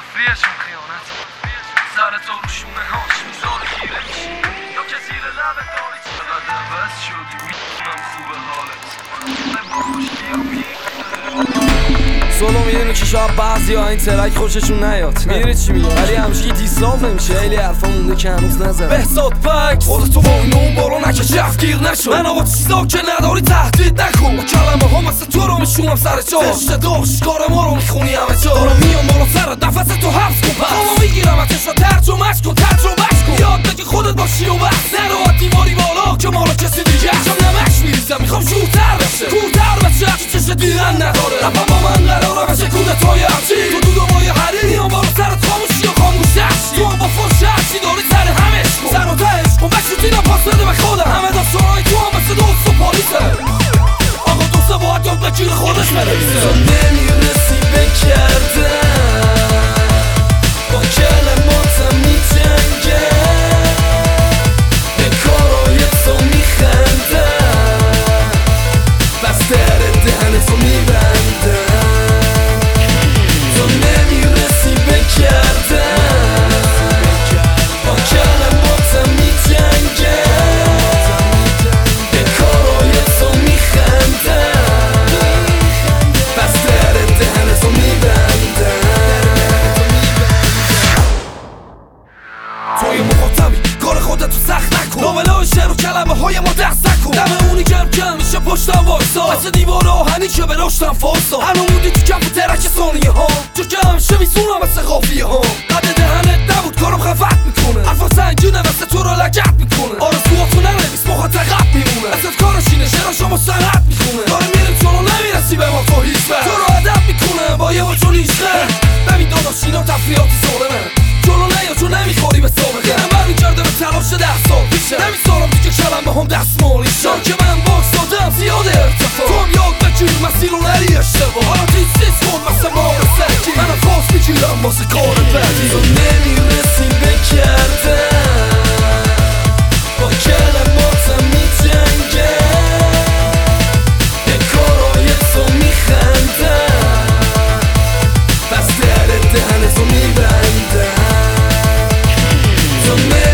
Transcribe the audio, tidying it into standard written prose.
تفریحشون خیانت سر تو روشونه هاش میزاد خیره میشی یا که زیر لبه داری چقدر عوض شدی میتونم خوبه حالت با خوشی و سولو میدونی که شاید بعضی ها این ترک خوششون نیاد میدونی چی میگم ولی همشگی دیسلاف نمیشه خیلی حرفا مونده که هنوز نزد بهزاد پک خودتو با این اون بارو نکه جفگیر نشو من آقا چیزا که نداری تهدید نکن با کلمه ها مثل تو رو میشونم سر جا زشته داشت کار ما رو میخونی همه جا دارم میام بالا سر نفس تو حبس کن پس اما میگیرم اتش را ترجمهش کن تجربهش کن یاد بگی خودت باشی و بس نرو دیواری بالا که مالا کسی دیگه چم نمش میریزم میخوام شورتر بشه کورتر بشه که چش دیدن نداره رپم با من قراره بشه کودتای همچی تو دودمای حریر میام بالا سرت خاموشی و خاموش نشی تو هم با فرش هرچی داری سر همش کن سر و تهش کن بشوتینم پاس بده به خودم همه داستانهای تو هم مثل دوست و پالیسه آقا دوسته باید یاد بگیر خودش بنویسه تو نمیرسی به کردن با کلماتم میجنگه به کارای تو میخندم بس در دهن تو میبندم تو نمیرسی به کردن با کلماتم میجنگه به کارای تو میخندم بس در دهن تو میبندم توی مخاطبی کار خودتو سخت نکن ناملای شعر و کلمه های ما دست نکن دم اونی کم کم میشه پشتم وایسا مثل دیوار آهنی که به رشتم فاسا هنو موندی تو کف ترک ثانیه ها تو که همیشه میزونم مثل قافیه ها قد دهنت نبود کارم خفت میکنه حرفا سنگینه مثل تو رو لگت میکنه آرزوهاتو ننویس موقع تقب میمونه ازت کارش اینه شعراشو مستند میخونه داره میریم چونو نمیرسی به ما تو هیچ تو رو ادب میکنه با یه وجون ایشقه ببین داداش اینا تفریحات سالمه جلو نیا چون نمیخوری به سابقه من میکرده به تلاش 10 سال پیشه نمیذارم دیگه کلم به هم دستمالی شد که من باکس دادم زیاده ارتفاع تو هم یاد بگیر مسیر رو نری اشتباه حالا تیزیز کن مثل ما رو سرکی من فاس میگیرم واسه کار بعدی تو نمیرسی به کردن با کلماتم میجنگه به کارای تو میخندم بس در دهن تو میبندم تو